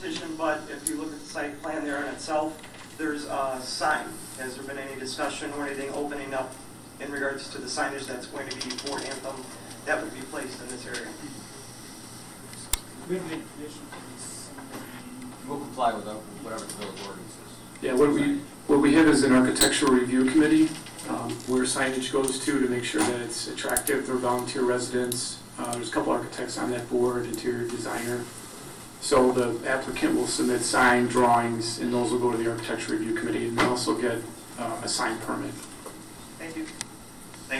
petition, but if you look at the site plan there in itself, there's a sign. Has there been any discussion or anything opening up in regards to the signage that's going to be for Anthem that would be placed in this area? We have made condition for this. We'll comply with whatever the village ordinance is. Yeah, what we have is an architectural review committee where signage goes to make sure that it's attractive for volunteer residents. There's a couple architects on that board, interior designer. So the applicant will submit sign drawings, and those will go to the architectural review committee, and they also get a sign permit. Thank you.